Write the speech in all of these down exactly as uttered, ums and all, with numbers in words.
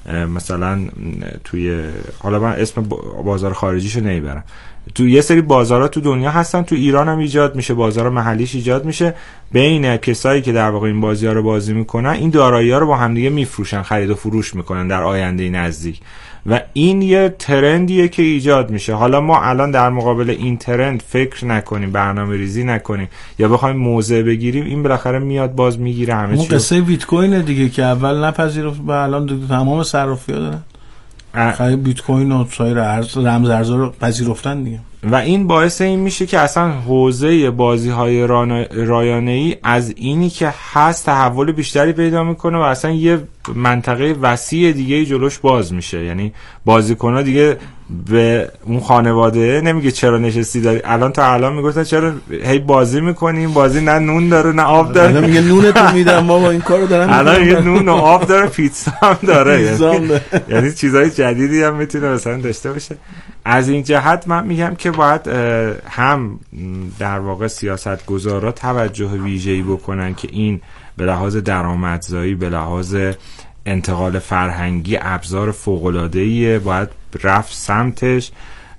مثلا توی، حالا من اسم بازار خارجیشو نمیبرم، تو یه سری بازارها تو دنیا هستن، تو ایران هم ایجاد میشه، بازار محلیش ایجاد میشه، بین کسایی که در واقع این بازی‌ها رو بازی میکنن این دارایی‌ها رو با هم دیگه میفروشن، خرید و فروش میکنن در آینده نزدیک، و این یه ترندیه که ایجاد میشه. حالا ما الان در مقابل این ترند فکر نکنیم، برنامه ریزی نکنیم یا بخوایم موضع بگیریم، این بالاخره میاد باز میگیره همه چی. اون قصه بیت کوین دیگه که اول نپذیرفت و الان دیگه تمام صرافی‌ها دارن خرید بیت کوین و سایر ارز رمز ارزها رو پذیرفتن دیگه، و این باعث این میشه که اصلا حوزه بازی‌های رایانه‌ای از اینی که هست تحول بیشتری پیدا میکنه و اصلا یه منطقه وسیع دیگه جلوش باز میشه. یعنی بازیکن‌ها دیگه به اون خانواده نمیگه چرا نشستی داری، الان تا الان میگفتن چرا هی بازی میکنیم، بازی نه نون داره نه آب داره، الان میگه نونتو میدم بابا این کارو دارم، الان میگه نون و آب داره، پیتزا هم داره، یعنی, یعنی چیزای جدیدی هم میتونه مثلا داشته باشه. از این جهت من میگم که باید هم در واقع سیاستگزارا توجه ویژه‌ای بکنن که این به لحاظ درآمدزایی، به لحاظ انتقال فرهنگی ابزار فوق‌العاده‌ایه، باید رفت سمتش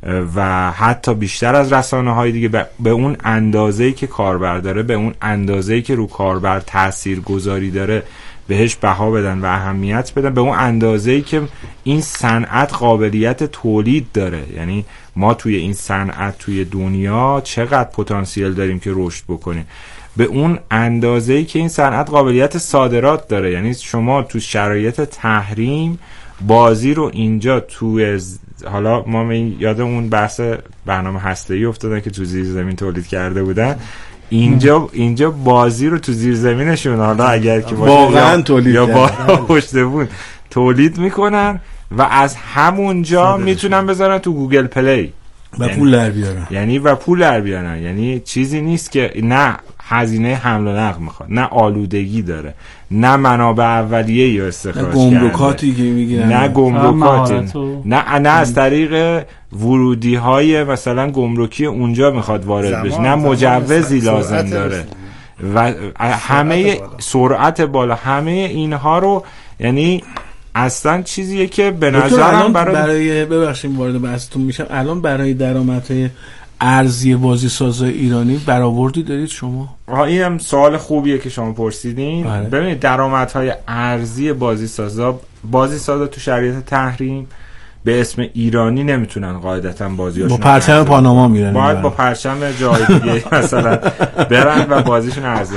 و حتی بیشتر از رسانه‌های دیگه به اون اندازه‌ای که کاربر داره، به اون اندازه‌ای که رو کاربر تاثیرگذاری داره بهش بها بدن و اهمیت بدن، به اون اندازه‌ای که این صنعت قابلیت تولید داره. یعنی ما توی این صنعت توی دنیا چقدر پتانسیل داریم که رشد بکنیم، به اون اندازه‌ای که این صنعت قابلیت صادرات داره. یعنی شما تو شرایط تحریم بازی رو اینجا تو، حالا ما یادمون بحث برنامه هسته‌ای افتادن که تو زیر زمین تولید کرده بودن، اینجا اینجا بازی رو تو زیر زمینشون، حالا اگر که واقعا تولید یا با پشت بون تولید میکنن و از همونجا میتونن بذارن تو گوگل پلی و پول در بیارن. یعنی و پول در بیارن. یعنی چیزی نیست که نه هزینه حمل و نقل میخواد، نه آلودگی داره، نه منابع اولیه یا استخراج کرده، نه گمرکاتی که میگیرن، نه گمرکاتی، نه نه از طریق ورودی های مثلا گمرکی اونجا میخواد وارد بشه، نه مجوزی لازم داره و همه سرعت بالا، همه اینها رو، یعنی اصلا چیزیه که به نظرم برای برای ببخشید وارد بحثتون میشم، الان برای درآمدهای ارزی بازی سازای ایرانی برآوردی دارید شما؟ این هم سوال خوبیه که شما پرسیدین. ببینید درآمدهای ارزی بازی سازا، بازی سازا تو شرایط تحریم به اسم ایرانی نمیتونن قاعدتا بازیاشون با پرچم پاناما میرن، باید با پرچم جای دیگه مثلا برن و بازیشون عرضه،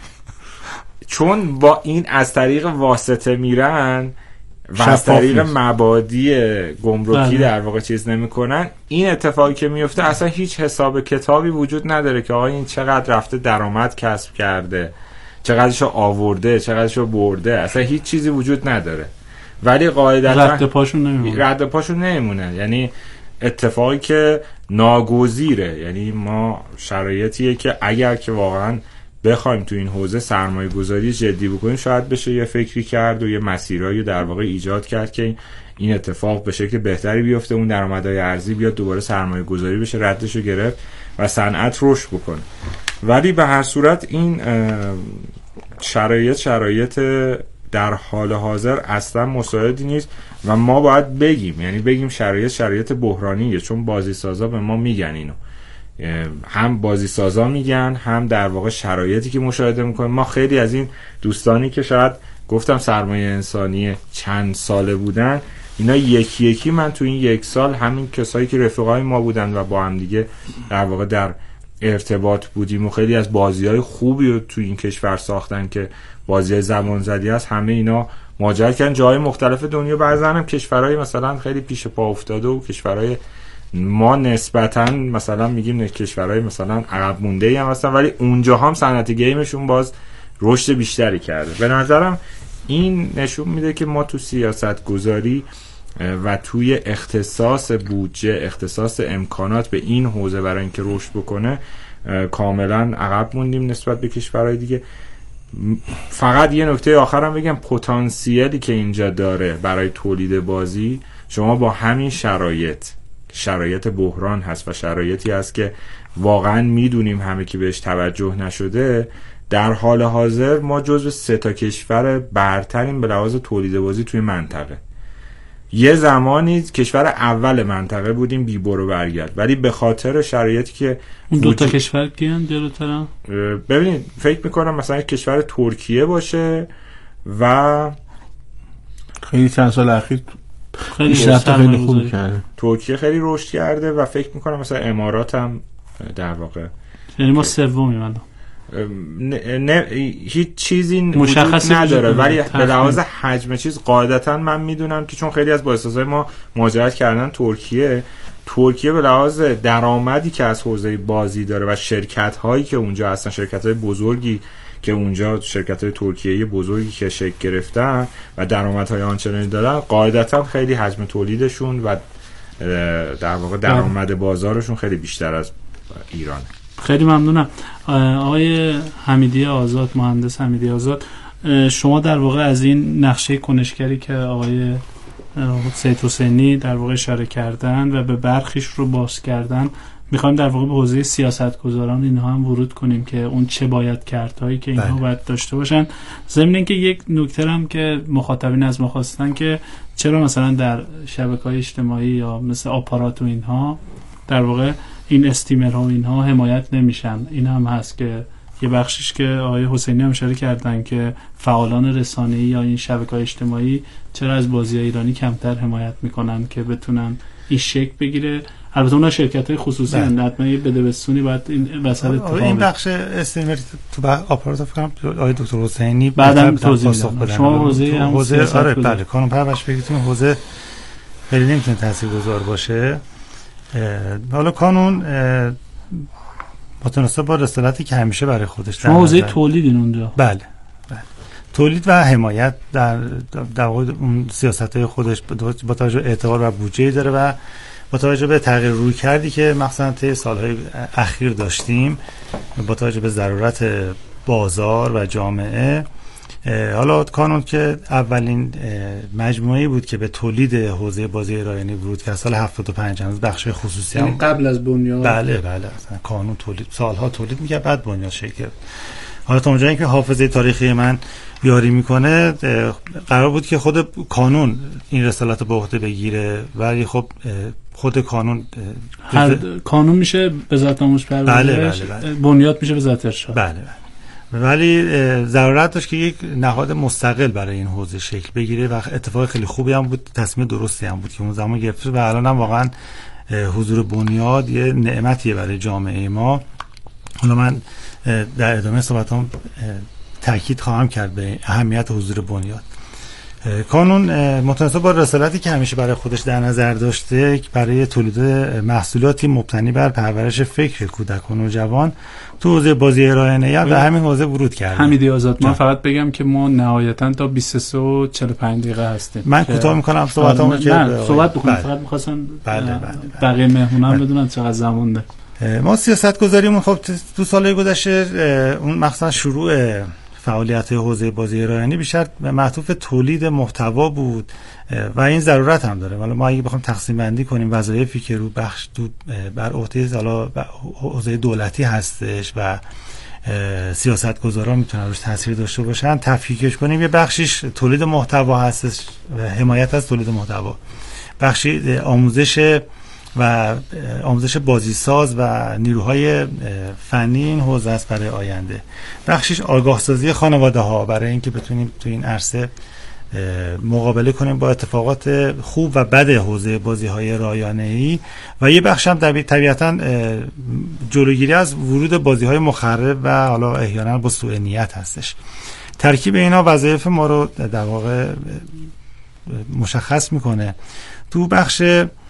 چون با این از طریق واسطه میرن و از طریق مبادی گمرکی در واقع چیز نمیکنن. این اتفاقی که میفته اصلا هیچ حساب کتابی وجود نداره که آقا این چقدر رفته درآمد کسب کرده، چقدرشو آورده، چقدرشو برده، اصلا هیچ چیزی وجود نداره، ولی قاعدتا رد پاشون نمیمونه رد پاشون نمیمونه. یعنی اتفاقی که ناگزیره. یعنی ما شرایطیه که اگر که واقعا بخوایم تو این حوزه سرمایه گذاری جدی بکنیم، شاید بشه یه فکری کرد و یه مسیرایی در واقع ایجاد کرد که این اتفاق به شکل بهتری بیفته، اون درآمدهای ارزی بیاد دوباره سرمایه گذاری بشه، ردشو گرفت و صنعت رشد بکنه. ولی به هر صورت این شرایط شرایط در حال حاضر اصلا مساعدی نیست و ما باید بگیم، یعنی بگیم شرایط شرایط بحرانیه، چون بازی سازا به ما میگن اینو، هم بازی سازا میگن، هم در واقع شرایطی که مشاهده میکنیم. ما خیلی از این دوستانی که شاید گفتم سرمایه انسانی چند ساله بودن، اینا یکی یکی من تو این یک سال همین کسایی که رفیقای ما بودن و با هم دیگه در واقع در ارتباط بودیم و خیلی از بازی‌های خوبی رو تو این کشور ساختن که بازی زبان زدی است، همه اینا مهاجرت کردن جای مختلف دنیا، بعضن هم کشورهای مثلا خیلی پیش پا افتاده و کشورهای ما نسبتاً مثلا میگیم کشورهای مثلا عقب مونده هم هستن، ولی اونجا هم صنعت گیمشون باز رشد بیشتری کرده. به نظرم این نشون میده که ما تو سیاست گذاری و توی اختصاص بودجه، اختصاص امکانات به این حوزه برای اینکه رشد بکنه کاملا عقب موندیم نسبت به کشورهای دیگه. فقط یه نکته آخرم بگم، پتانسیلی که اینجا داره برای تولید بازی، شما با همین شرایط شرایط بحران هست و شرایطی هست که واقعا میدونیم همه کی بهش توجه نشده، در حال حاضر ما جزو سه تا کشور برتریم به لحاظ تولید بازی توی منطقه. یه زمانی کشور اول منطقه بودیم بی برو برگرد، ولی به خاطر شرایطی که اون دو تا کشور کیان جلوترن؟ ببینید فکر میکنم مثلا کشور ترکیه باشه و خیلی چند سال اخیر خیلی رفت خیلی خوب کرده. ترکیه خیلی رشد کرده و فکر میکنم مثلا امارات هم در واقع، یعنی ما سومیم الان. نه, نه هیچ چیزی مشخصی نداره، ولی به لحاظ حجم چیز قاعدتا من میدونم که چون خیلی از بازسازهای ما مهاجرت کردن ترکیه، ترکیه به لحاظ درآمدی که از حوزه بازی داره و شرکت هایی که اونجا هستن، شرکت های بزرگی که اونجا، شرکت های ترکیه‌ای بزرگی که شکل گرفتن و درآمدهای آنچنانی دارن، قاعدتا خیلی حجم تولیدشون و در واقع درآمد بازارشون خیلی بیشتر از ایرانه. خیلی ممنونم. آقای حمیدی آزاد، مهندس حمیدی آزاد، شما در واقع از این نقشه کنشگری که آقای سید حسینی در واقع اشاره کردن و به برخیش رو باز کردن، میخوایم در واقع به حوزه سیاستگزاران اینها هم ورود کنیم که اون چه باید کردهایی که اینها باید داشته باشن. ضمن اینکه یک نکته هم که مخاطبین از ما خواستن که چرا مثلا در شبکه‌های اجتماعی یا مثل آپارات و اینها در واقع این استیمرها و اینها حمایت نمیشن. این هم هست که یه بخشش که آقای حسینی هم اشاره کردن که فعالان رسانه‌ای یا این شبکه‌های اجتماعی چرا از بازی‌های ایرانی کمتر حمایت میکنن که بتونن این شکل بگیره. البته اونها شرکت‌های خصوصی هستند، حتما یه بدبستونی باید این وسط اتفاق این بخش استیمر تو آپارات فکر کنم آقای دکتر حسینی بعداً توضیح بدن. شما حوزه هم حوزه آره بله قانون پرورش بگیرید، حوزه خیلی نمیتونه تاثیرگذار باشه. حالا قانون متناسب با رسالتی که همیشه برای خودش شما حوزه تولیدین اونجا. بله بله تولید و حمایت در در واقع اون سیاست‌های خودش با توجه به اعتبار و بودجه داره و با توجه به تغییر روی کردی که مثلا طی سالهای اخیر داشتیم، با توجه به ضرورت بازار و جامعه. حالا کانون که اولین مجموعه‌ای بود که به تولید حوزه بازی رایانه‌ای ورود کرد سال هفتاد و پنج، هنوز بخش خصوصی هم قبل از بنیاد. بله بله کانون تولید سالها تولید می‌کرد، بعد بنیاد شکل گرفت. حالا تا اونجایی که حافظه تاریخی من یاری میکنه، قرار بود که خود کانون این رسالت به عهده بگیره، ولی خب خود کانون هر کانون میشه وزارت آموزش پرورش، بله بله بله. بنیاد میشه وزارت ارشاد، بله بله. ولی ضرورت داشت که یک نهاد مستقل برای این حوزه شکل بگیره و اتفاق خیلی خوبی هم بود، تصمیم درستی هم بود که اون زمان گرفت و الان هم واقعا حضور بنیاد یه نعمتیه برای جامعه ما. حالا من در ادامه صحبتام تاکید خواهم کرد به اهمیت حضور بنیاد. کانون متناسب با رسالتی که همیشه برای خودش در نظر داشته برای تولید محصولاتی مبتنی بر پرورش فکر کودکان و جوان تو حوزه بازی رایانه‌ای در همین حوزه ورود کرد. حمیدی آزاد، من فقط بگم که ما نهایتاً تا بیست و سه و چهل و پنج دقیقه هستیم. من کوتاه می‌کنم صحبتامو که نه صحبت بکنم، فقط می‌خواستم بله بله بقیه مهمونان بدونن چقدر زمان داره. ما سیاست گذاریمون خب تو سالهای گذشته اون مثلا شروع فعالیت حوزه بازی رایانه‌ای بیشتر معطوف تولید محتوا بود و این ضرورت هم داره. حالا ما اگه بخوایم تقسیم بندی کنیم وظایفی که رو بخش تو بر عهده حالا حوزه دولتی هستش و سیاستگزاران میتونن روش تاثیر داشته باشن، تفکیکش کنیم، یه بخشیش تولید محتوا هستش و حمایت از تولید محتوا، بخشی آموزش و آموزش بازیساز و نیروهای فنی این حوزه است برای آینده، بخشش آگاه سازی خانواده ها برای اینکه بتونیم تو این عرصه مقابله کنیم با اتفاقات خوب و بد حوزه بازی های رایانه‌ای، و یه بخش هم طبیعتاً جلوگیری از ورود بازی های مخرب و حالا احیانا با سوء نیت هستش. ترکیب اینا وظایف ما رو در واقع مشخص میکنه. تو بخش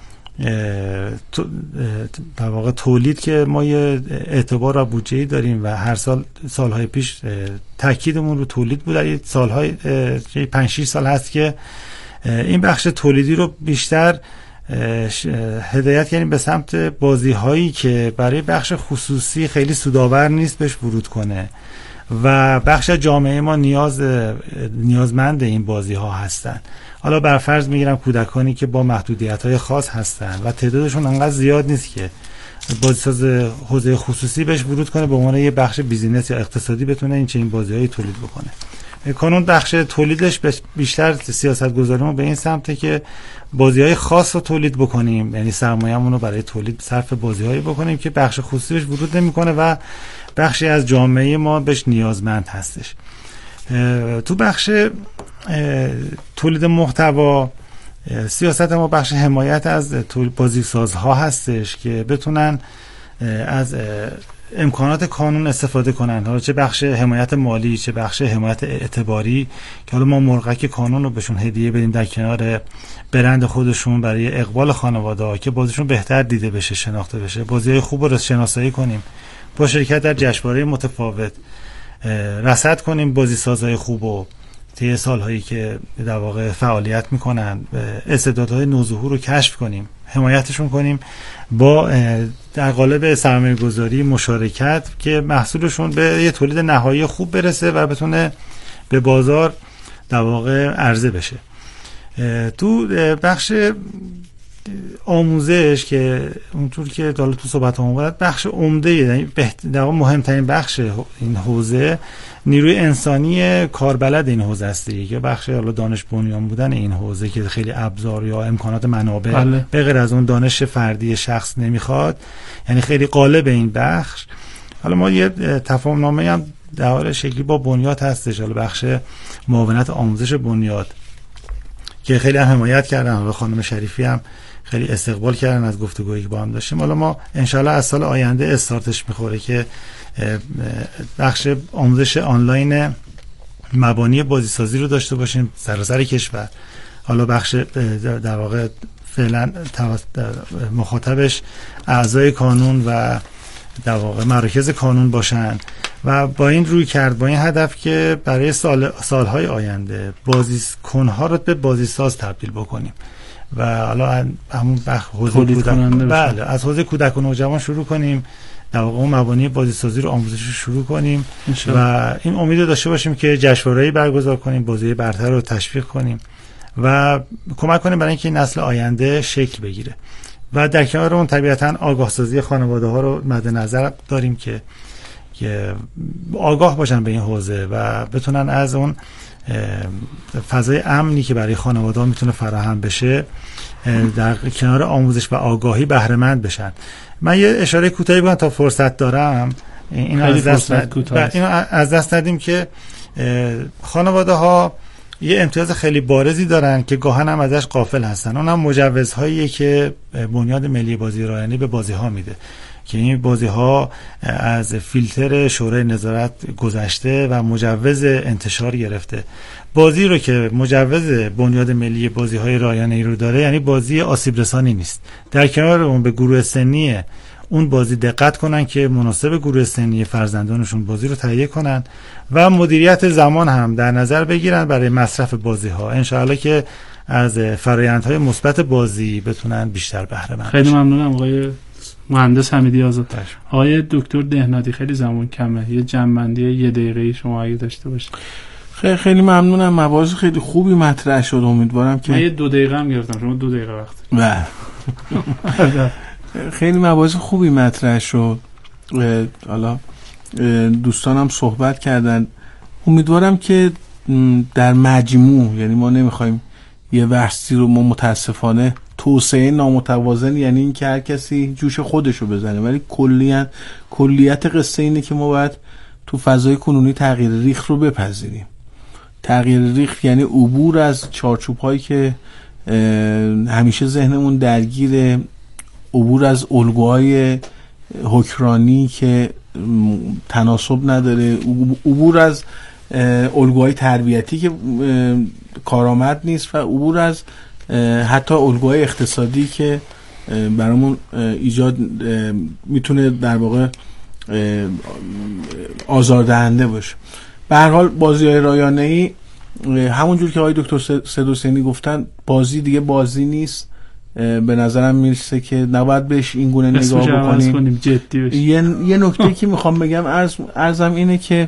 در واقع تولید که ما یه اعتبار و بودجه‌ای داریم و هر سال سالهای پیش تاکیدمون رو تولید بود، در سالهای پنج شش سال هست که این بخش تولیدی رو بیشتر هدایت کردیم به سمت بازی هایی که برای بخش خصوصی خیلی سودآور نیست بهش ورود کنه و بخش جامعه ما نیاز نیازمند این بازی ها هستن. حالا بر فرض میگیرم کودکانی که با محدودیت‌های خاص هستن و تعدادشون انقدر زیاد نیست که بازیساز حوزه خصوصی بهش ورود کنه به عنوان یه بخش بیزینس یا اقتصادی بتونه این چنین بازی‌هایی تولید بکنه. کانون بخش تولیدش بیشتر سیاست گذاری ما به این سمته که بازی‌های خاص رو تولید بکنیم، یعنی سرمایه‌مون رو برای تولید صرف بازی‌هایی بکنیم که بخش خصوصیش ورود نمی‌کنه و بخشی از جامعه ما بهش نیازمند هستش. تو بخش تولید محتوا سیاست ما بخش حمایت از بازیسازها هستش که بتونن از امکانات کانون استفاده کنن، حالا چه بخش حمایت مالی چه بخش حمایت اعتباری که حالا ما مرغک کانون رو بهشون هدیه بدیم در کنار برند خودشون برای اقبال خانواده‌ها که بازیشون بهتر دیده بشه، شناخته بشه، بازی‌های خوب رو شناسایی کنیم، با شرکت در جشنواره متفاوت رصد کنیم بازیسازهای خوب و طی سال‌هایی که در واقع فعالیت میکنن استعدادهای نوظهور رو کشف کنیم، حمایتشون کنیم با در قالب سرمایه‌گذاری مشارکت که محصولشون به یه تولید نهایی خوب برسه و بتونه به بازار در واقع عرضه بشه. تو بخش آموزش که اونطور که دالا تو صحبت هم بود بخش عمده، یعنی در واقع مهمترین بخش این حوزه نیروی انسانی کاربلد این حوزه است که بخش حالا دانش بنیان بودن این حوزه که خیلی ابزار یا امکانات منابع بله. به غیر از اون دانش فردی شخص نمیخواد، یعنی خیلی غالب این بخش. حالا ما یه تفاهم نامه هم در حال شکلی با بنیاد هستش، حالا بخش معاونت آموزش بنیاد که خیلی هم حمایت کردن و خانم شریفی هم خیلی استقبال کردن از گفتگویی که با هم داشتیم. حالا ما انشالله از سال آینده استارتش میخوره که بخش آموزش آنلاین مبانی بازیسازی رو داشته باشیم سراسر کشور. حالا بخش در واقع فعلا مخاطبش اعضای کانون و در واقع مراکز کانون باشن و با این روی کرد، با این هدف که برای سال سالهای آینده بازیکن‌ها رو به بازیساز تبدیل بکنیم و حالا همون بخش حوزه کودک، بله از حوزه کودک و نوجوان شروع کنیم، در واقع اون مبانی بازیسازی رو آموزش رو شروع کنیم و این امید رو داشته باشیم که جشنواره‌ای برگزار کنیم، بازی برتر رو تشویق کنیم و کمک کنیم برای اینکه نسل آینده شکل بگیره. و در کنار اون طبیعتاً آگاه سازی خانواده ها رو مد نظر داریم که که آگاه باشن به این حوزه و بتونن از اون فضای امنی که برای خانواده ها میتونه فراهم بشه در کنار آموزش و آگاهی بهره مند بشن. من یه اشاره کوتاهی بکنم تا فرصت دارم. اینو از دست اینو از دست ندیم که خانواده ها یه امتیاز خیلی بارزی دارن که گاهن هم ازش غافل هستن. اونم مجوزهایی که بنیاد ملی بازی رایانه به بازی ها میده که این بازی ها از فیلتر شورای نظارت گذشته و مجوز انتشار گرفته. بازی رو که مجوز بنیاد ملی بازی های رایانه رو داره، یعنی بازی آسیب رسانی نیست. در کنار اون به گروه سنی اون بازی دقت کنن که مناسب گروه سنی فرزندانشون بازی رو تهیه کنن و مدیریت زمان هم در نظر بگیرن برای مصرف بازی ها. انشاءالله که از فرآیندهای مثبت بازی بتونن بیشتر بهره مند بشن. خیلی ممنونم آقای مهندس حمیدی آزاد. آقای دکتر دهنادی خیلی زمان کمه، یه جمع‌بندی یه دقیقه‌ای شما اگه داشته باشید. خیلی خیلی ممنونم، مباحث خیلی خوبی مطرح شد. امیدوارم که من یه دو دقیقه هم گرفتم، شما دو دقیقه وقت. بله. خیلی مباحث خوبی مطرح شد. حالا دوستانم صحبت کردن. امیدوارم که در مجموع، یعنی ما نمیخوایم یه بحثی رو ما متاسفانه توسعه نامتوازن، یعنی این که هر کسی جوش خودشو بزنه، ولی کلیت کلیت قصه اینه که ما باید تو فضای کنونی تغییر ریخت رو بپذیریم. تغییر ریخت یعنی عبور از چارچوب هایی که همیشه ذهنمون درگیر، عبور از الگوهای حکرانی که تناسب نداره، عبور از الگوهای تربیتی که کارآمد نیست و عبور از حتی الگوهای اقتصادی که برامون ایجاد میتونه در واقع آزاردهنده باشه. به هر حال بازی‌های رایانه‌ای همونجور که آقای دکتر سیدحسینی گفتن، بازی دیگه بازی نیست. به نظرم میرسه که نباید بهش این گونه نگاه بکنیم، جدی بشه. یه یه نکته که میخوام بگم عرض عرضم اینه که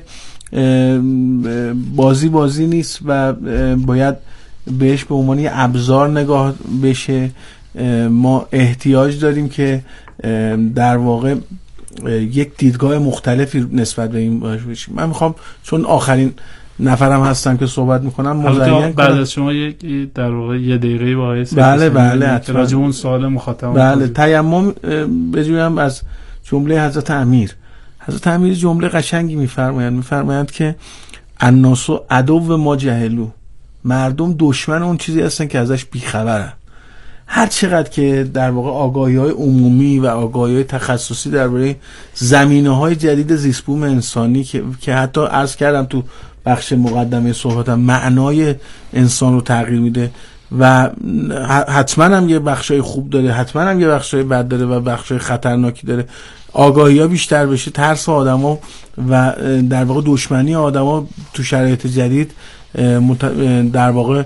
بازی بازی نیست و باید بهش به عنوان یه ابزار نگاه بشه. ما احتیاج داریم که در واقع یک دیدگاه مختلفی نسبت به این باشیم. من میخوام چون آخرین نفرم هستم که صحبت میکنم مزین بعد از شما یک در واقع یه دقیقه باعث بله بله راجع اون سوال مخاطب بله تیمم بجویم از جمله حضرت امیر. حضرت امیر جمله قشنگی میفرمایند میفرمایند که الناس عدو ما جهلو، مردم دشمن اون چیزی هستن که ازش بیخبرن. هر چقدر که در واقع آگاهی‌های عمومی و آگاهی‌های تخصصی درباره زمینه‌های جدید زیست بوم انسانی که که حتی عرض کردم تو بخش مقدمه صحبتم معنای انسان رو تغییر میده و حتما هم یه بخشای خوب داره، حتما هم یه بخشای بد داره و بخشای خطرناکی داره. آگاهی‌ها بیشتر بشه، ترس آدم‌ها و در واقع دشمنی آدم‌ها تو شرایط جدید در واقع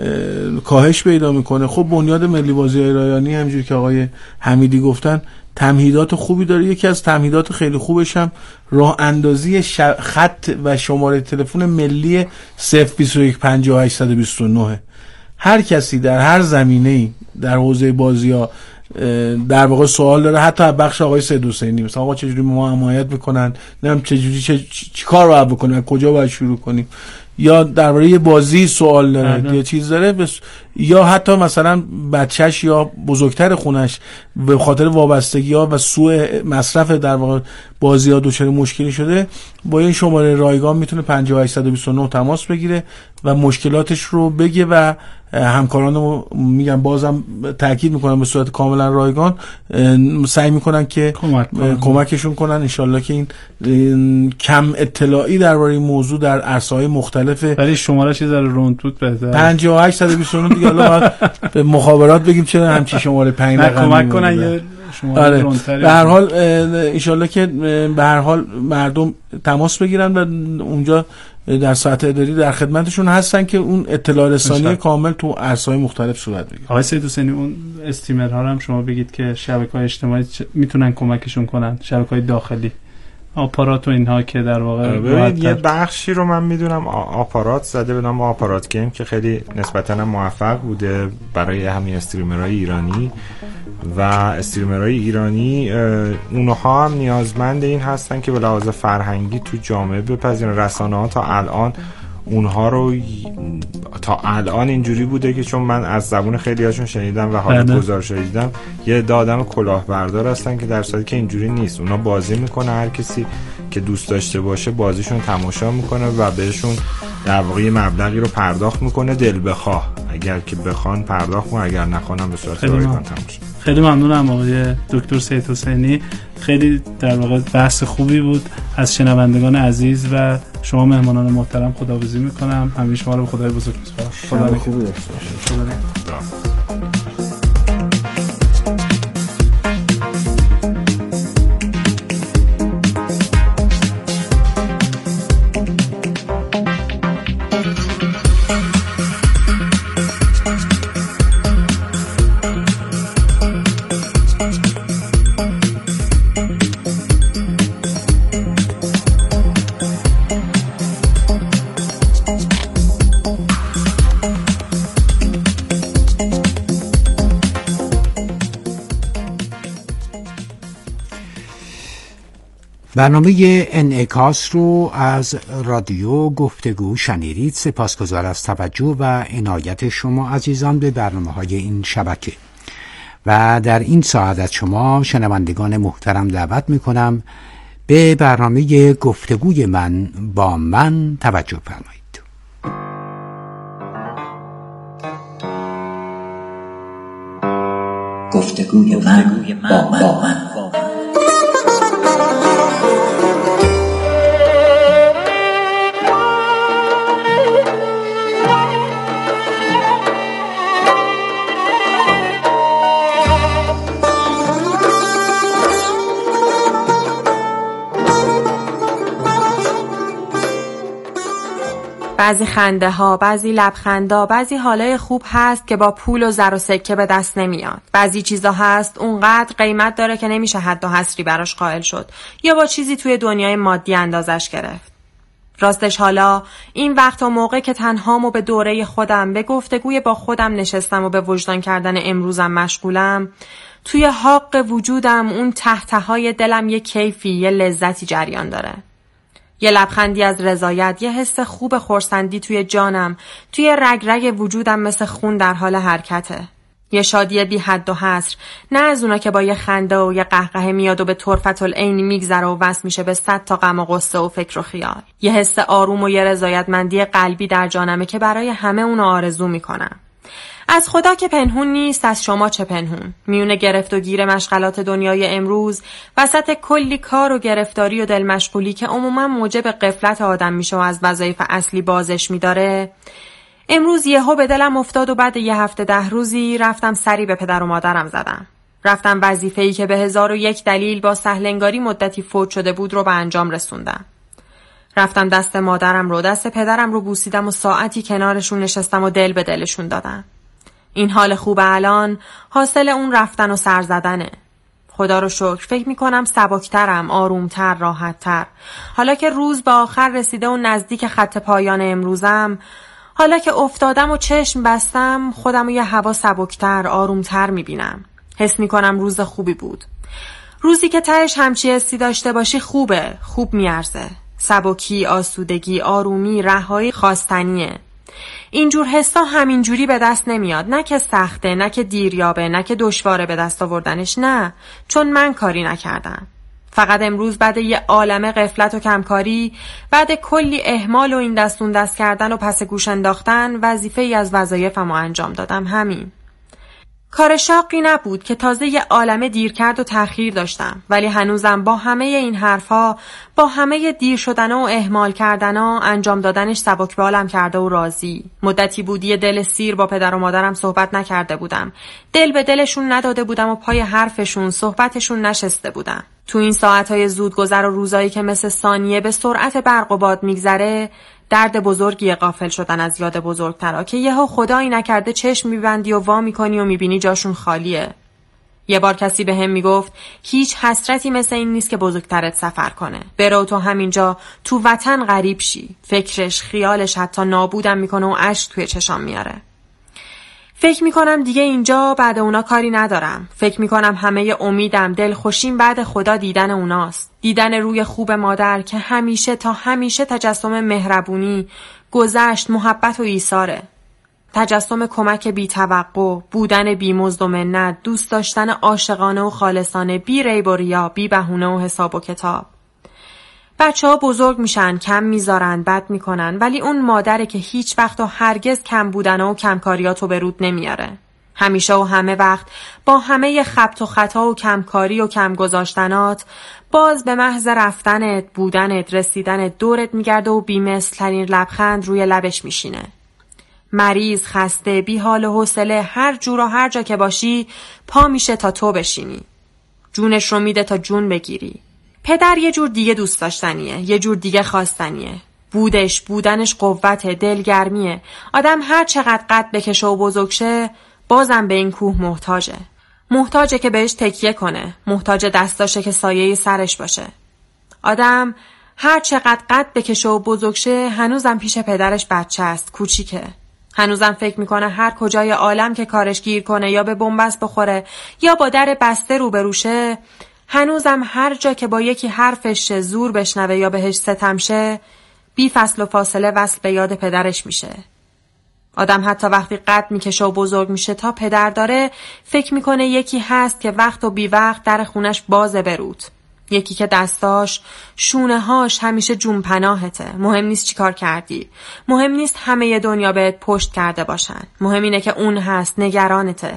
کاهش پیدا میکنه. خب بنیاد ملی بازی‌های رایانی همونجوری که آقای حمیدی گفتن تمهیدات خوبی داره. یکی از تمهیدات خیلی خوبش هم راه اندازی خط و شماره تلفن ملی صفر بیست و یک پنجاه و هشت صد و بیست و نه. هر کسی در هر زمینه‌ای در حوزه بازی‌ها در واقع سوال داره، حتی بخش آقای سید حسینی مثلا آقا چجوری ما حمایت میکنن، نمیدونم چجوری چه چی کار باید بکنیم، کجا باید شروع کنیم، یا درباره یه بازی سوال داره یا چیز داره بس... یا حتی مثلا بچهش یا بزرگتر خونش به خاطر وابستگی‌ها و سوء مصرف در واقع بازی‌ها دچار مشکلی شده، با این شماره رایگان میتونه پنجاه و هشت صد و بیست و نه تماس بگیره و مشکلاتش رو بگه و همکارانم میگم بازم تاکید میکنم به صورت کاملا رایگان سعی میکنن که کمک کمکشون کنن انشالله که این, این کم اطلاعی درباره این موضوع در عرصه‌های مختلفه. ولی شماره چیز رو روندتوت بهتره پنجاه و هشت صد و بیست و نه دیگه حالا به مخابرات بگیم چرا همچین شماره پنج رقمی کمک کنن یه شماره آره. رونتری. به هر حال انشالله که به هر حال مردم تماس بگیرن و اونجا در ساعت اداری در خدمتشون هستن که اون اطلاع رسانی کامل تو عرصه‌های مختلف صورت بگیره. آقای سید حسینی اون استیمرها رو هم شما بگید که شبکه‌های اجتماعی میتونن کمکشون کنن، شبکه‌های داخلی آپارات و اینها که در واقع ببینید یه بخشی رو من میدونم آپارات زده به نام آپارات گیم که خیلی نسبتاً موفق بوده برای همین استریمرهای ایرانی و استریمرهای ایرانی اونها هم نیازمند این هستن که به لحاظ فرهنگی تو جامعه بپذیرن. رسانه‌ها تا الان اونها رو تا الان اینجوری بوده که چون من از زبون خیلی هاشون شنیدم و حالت گزارش دیدم یه آدم کلاهبردار هستن که در صورتی که اینجوری نیست. اونا بازی میکنه، هر کسی که دوست داشته باشه بازیشون تماشا میکنه و بهشون در واقع یه مبلغی رو پرداخت میکنه دل بخواه، اگر که بخوان پرداخت کنن، اگر نخوانم به صورت رایگان تماشا. خیلی ممنونم آقای دکتر سید حسینی، خیلی در واقع بحث خوبی بود. از شنوندگان عزیز و شما مهمانان محترم خداحافظی میکنم. همین شما رو به خدای بزرگ میسپارم. خدا خوبی داشته باشید. برنامه انعکاس رو از رادیو گفتگو شنیدید. سپاسگزار از توجه و عنایت شما عزیزان به برنامه‌های این شبکه و در این ساعت از شما شنوندگان محترم دعوت می‌کنم به برنامه گفتگوی من با من توجه فرمایید. گفتگوی من با من, با من. بعضی خنده ها، بعضی لبخندا، بعضی حالای خوب هست که با پول و زر و سکه به دست نمیاد. بعضی چیزا هست اونقدر قیمت داره که نمیشه حد و حصری براش قائل شد یا با چیزی توی دنیای مادی اندازش گرفت. راستش حالا این وقت و موقع که تنهام و به دوره خودم به گفتگوی با خودم نشستم و به وجدان کردن امروزم مشغولم، توی حق وجودم اون ته ته‌های دلم یه کیفی، یه لذتی جریان داره. یه لبخندی از رضایت، یه حس خوب خرسندی توی جانم، توی رگ رگ وجودم مثل خون در حال حرکته. یه شادی بی حد و حصر، نه از اونا که با یه خنده و یه قهقه میاد و به طرفت العین میگذره و وصل میشه به صد تا غم و غصه و فکر و خیال. یه حس آروم و یه رضایتمندی قلبی در جانمه که برای همه اونو آرزو میکنم. از خدا که پنهون نیست، از شما چه پنهون. میونه گرفت و گیر مشغلات دنیای امروز، وسط کلی کار و گرفتاری و دل مشغولی که عموما موجب غفلت آدم میشه و از وظایف اصلی بازش میداره، امروز یهو به دلم افتاد و بعد یه هفته ده روزی رفتم سری به پدر و مادرم زدم. رفتم وظیفه‌ای که به هزار و یک دلیل با سهلنگاری مدتی فوت شده بود رو به انجام رسوندم. رفتم دست مادرم رو، دست پدرم رو بوسیدم و ساعتی کنارشون نشستم و دل به دلشون دادم. این حال خوب الان حاصل اون رفتن و سر زدنه. خدا رو شکر فکر میکنم سبکترم، آرومتر، راحتتر. حالا که روز به آخر رسیده و نزدیک خط پایان امروزم، حالا که افتادم و چشم بستم، خودم رو یه هوا سبکتر، آرومتر میبینم. حس میکنم روز خوبی بود. روزی که تهش همچی حسی داشته باشی خوبه، خوب میارزه. سبکی، آسودگی، آرومی، رهایی خواستنیه. اینجور حسا همینجوری به دست نمیاد، نه که سخته، نه که دیریابه، نه که دشواره به دست آوردنش، نه، چون من کاری نکردم. فقط امروز بعد یه عالمه غفلت و کمکاری، بعد کلی اهمال و این دستون دست کردن و پس گوش انداختن، وظیفه ای از وظایفمو انجام دادم. همین. کار شاقی نبود که تازه یه عالمه دیر کرد و تأخیر داشتم، ولی هنوزم با همه این حرفا، با همه دیر شدنها و اهمال کردنها، انجام دادنش سبکبالم کرده و راضی. مدتی بود یه دل سیر با پدر و مادرم صحبت نکرده بودم. دل به دلشون نداده بودم و پای حرفشون، صحبتشون نشسته بودم. تو این ساعتهای زودگذر و روزایی که مثل ثانیه به سرعت برق و باد میگذره، درد بزرگی غافل شدن از یاد بزرگترا که یهو خدایی نکرده چشم میبندی و وا میکنی و میبینی جاشون خالیه. یه بار کسی به هم میگفت هیچ حسرتی مثل این نیست که بزرگترت سفر کنه. برو تو همینجا تو وطن غریب شی. فکرش، خیالش حتی نابودم میکنه و اشک توی چشام میاره. فکر میکنم دیگه اینجا بعد اونا کاری ندارم. فکر میکنم همه امیدم، دل خوشیم بعد خدا دیدن اوناست. دیدن روی خوب مادر که همیشه تا همیشه تجسم مهربونی، گذشت، محبت و ایثاره. تجسم کمک بی توقع، بودن بی مزد و منت، دوست داشتن عاشقانه و خالصانه، بی ریب و ریا، بی بهونه و حساب و کتاب. بچه ها بزرگ میشن، کم میذارن، بد میکنن، ولی اون مادره که هیچ وقت و هرگز کم بودن و کمکاریاتو به رود نمیاره. همیشه و همه وقت با همه خبط و خطا و کمکاری و کم گذاشتنات باز به محض رفتنت، بودنت، رسیدنت دورت میگرده و بی‌مثل ترین لبخند روی لبش میشینه. مریض، خسته، بی حال و حوصله، هر جور و هر جا که باشی پا میشه تا تو بشینی. جونش رو میده تا جون بگیری. پدر یه جور دیگه دوست داشتنیه، یه جور دیگه خواستنیه. بودش، بودنش قوت، دلگرمیه. آدم هر چقدر قد بکشه و بزرگ شه، بازم به این کوه محتاجه. محتاجه که بهش تکیه کنه، محتاج دستاشه که سایه سرش باشه. آدم هر چقدر قد بکشه و بزرگ شه، هنوزم پیش پدرش بچه است، کوچیکه. هنوزم فکر میکنه هر کجای عالم که کارش گیر کنه یا به بنبست بخوره یا با در بسته روبروشه، هنوزم هر جا که با یکی حرفش زور بشنوه یا بهش ستم شه، بی فصل و فاصله وصل به یاد پدرش میشه. آدم حتی وقتی قد میکشه و بزرگ میشه تا پدر داره، فکر میکنه یکی هست که وقت و بی وقت در خونش بازه برود. یکی که دستاش، شونه هاش همیشه جون پناهته. مهم نیست چی کار کردی. مهم نیست همه دنیا بهت پشت کرده باشن. مهم اینه که اون هست، نگرانته.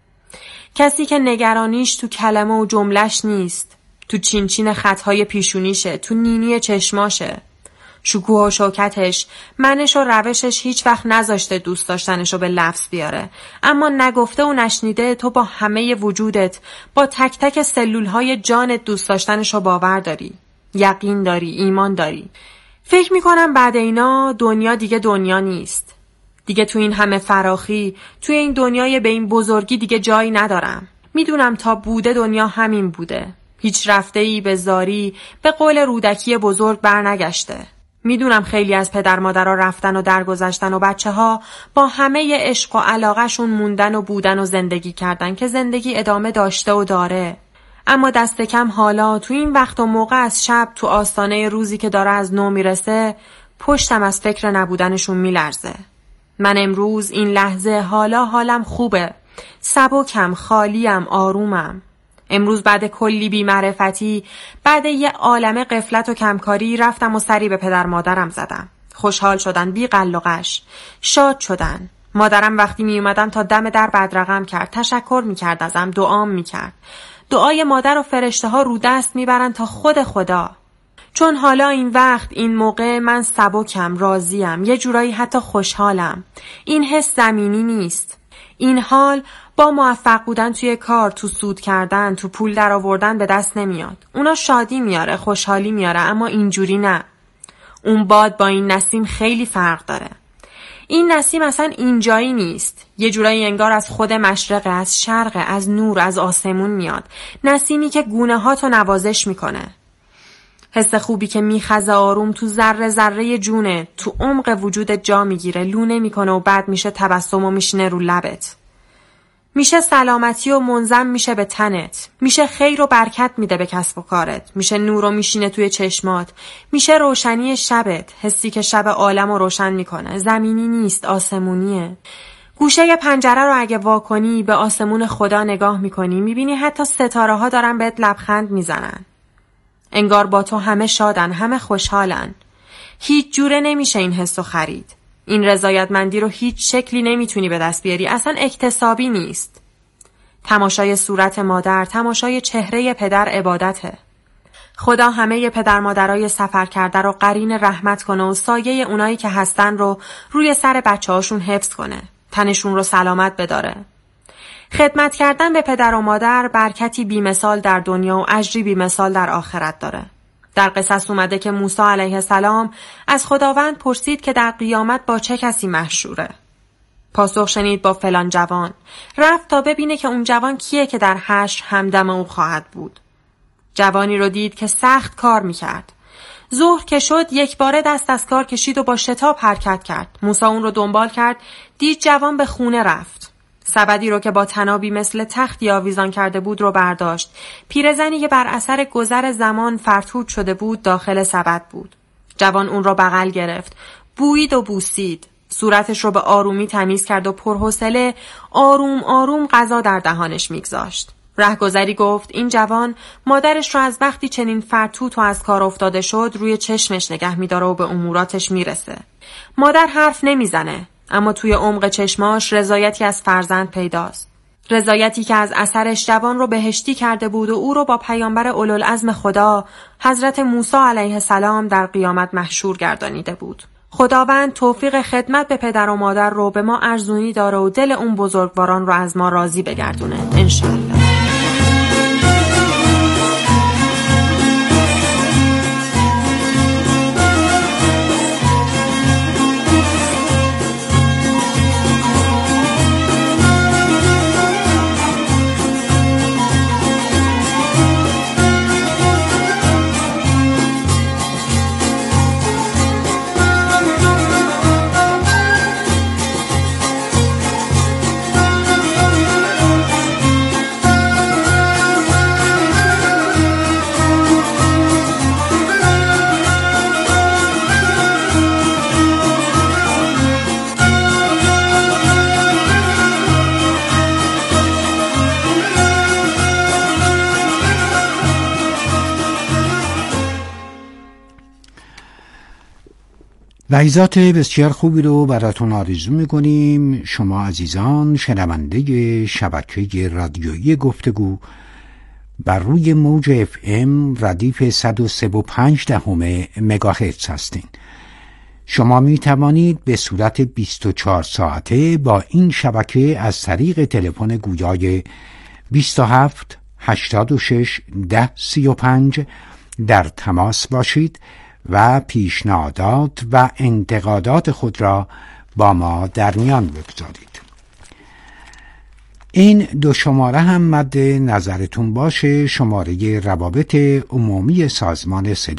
کسی که نگرانیش تو کلمه و جملش نیست، تو چین چین خطهای پیشونیشه، تو نینی چشماشه. شکوه و شوکتش، منش و روشش هیچ وقت نذاشته دوست داشتنشو به لفظ بیاره، اما نگفته و نشنیده تو با همه وجودت، با تک تک سلولهای جانت دوست داشتنشو باور داری، یقین داری، ایمان داری. فکر میکنم بعد اینا دنیا دیگه دنیا نیست. دیگه تو این همه فراخی، توی این دنیای به این بزرگی دیگه جایی ندارم. میدونم تا بوده دنیا همین بوده. هیچ رفته‌ای به زاری، به قول رودکی بزرگ برنگشته. میدونم خیلی از پدر مادرها رفتن و درگذشتن و بچه ها با همه عشق و علاقهشون موندن و بودن و زندگی کردن که زندگی ادامه داشته و داره. اما دست کم حالا تو این وقت و موقع از شب تو آستانه روزی که داره از نو میرسه پشتم از فکر نبودنشون میلرزه. من امروز این لحظه حالا حالم خوبه، سبکم، خالیم، آرومم. امروز بعد کلی بی‌معرفتی، بعد یه عالمه غفلت و کمکاری رفتم و سری به پدر مادرم زدم. خوشحال شدن، بی قل و قش، شاد شدن. مادرم وقتی می اومدم تا دم در بدرقم کرد، تشکر می کرد ازم، دعام می کرد. دعای مادر و فرشته ها رو دست می برن تا خود خدا. چون حالا این وقت، این موقع من سبکم، راضیم، یه جورایی حتی خوشحالم. این حس زمینی نیست. این حال با موفق بودن توی کار، تو سود کردن، تو پول در آوردن به دست نمیاد. اونا شادی میاره، خوشحالی میاره، اما اینجوری نه. اون باد با این نسیم خیلی فرق داره. این نسیم اصلا اینجایی نیست. یه جورایی انگار از خود مشرق، از شرق، از نور، از آسمون میاد. نسیمی که گونه ها تو نوازش میکنه. حس خوبی که میخزه آروم تو ذره ذره جونه، تو عمق وجودت جا میگیره، لونه میکنه و بعد میشه تبسم و میشینه رو لبت. میشه سلامتی و منظم میشه به تنت. میشه خیر و برکت میده به کسب و کارت. میشه نور و میشینه توی چشمات. میشه روشنی شبت، حسی که شب عالم رو روشن میکنه. زمینی نیست، آسمونیه. گوشه پنجره رو اگه واکنی، به آسمون خدا نگاه میکنی، میبینی حتی ستاره ها دارن بهت لبخند میزنن. انگار با تو همه شادن، همه خوشحالن. هیچ جوره نمیشه این حسو خرید. این رضایتمندی رو هیچ شکلی نمیتونی به دست بیاری، اصلا اکتسابی نیست. تماشای صورت مادر، تماشای چهره پدر عبادته. خدا همه پدر مادرای سفر کرده رو قرین رحمت کنه و سایه اونایی که هستن رو روی سر بچه هاشون حفظ کنه، تنشون رو سلامت بداره. خدمت کردن به پدر و مادر برکتی بی‌مثال در دنیا و اجری بی‌مثال در آخرت داره. در قصص اومده که موسی علیه السلام از خداوند پرسید که در قیامت با چه کسی محشوره. پاسخ شنید با فلان جوان. رفت تا ببینه که اون جوان کیه که در حشر همدم او خواهد بود. جوانی رو دید که سخت کار میکرد. ظهر که شد یک باره دست از کار کشید و با شتاب حرکت کرد. موسی اون رو دنبال کرد، دید جوان به خونه رفت. سبدی رو که با تنابی مثل تختی آویزان کرده بود رو برداشت. پیرزنی که بر اثر گذر زمان فرتود شده بود داخل سبد بود. جوان اون رو بغل گرفت، بویید و بوسید. صورتش رو به آرومی تمیز کرد و پرحوصله آروم آروم غذا در دهانش میگذاشت. رهگذری گفت این جوان مادرش رو از وقتی چنین فرتود و از کار افتاده شد روی چشمش نگه میداره و به اموراتش میرسه. مادر حرف نمیزنه، اما توی عمق چشماش رضایتی از فرزند پیداست. رضایتی که از اثرش جوان رو بهشتی کرده بود و او رو با پیامبر اولوالعزم خدا حضرت موسی علیه السلام در قیامت محشور گردانیده بود. خداوند توفیق خدمت به پدر و مادر رو به ما ارزونی داره و دل اون بزرگواران رو از ما راضی بگردونه انشالله. لحظات بسیار خوبی رو براتون آرزو میکنیم. شما عزیزان شنونده شبکه رادیویی گفتگو بر روی موج اف ام ردیف صد و سه و پنج دهم مگاهرتز هستین. شما می توانید به صورت بیست و چهار ساعته با این شبکه از طریق تلفن گویای بیست و هفت هشتاد و شش ده سی و پنج در تماس باشید و پیشنهادات و انتقادات خود را با ما در میان بگذارید. این دو شماره هم مد نظرتون باشه. شماره روابط عمومی سازمان صدا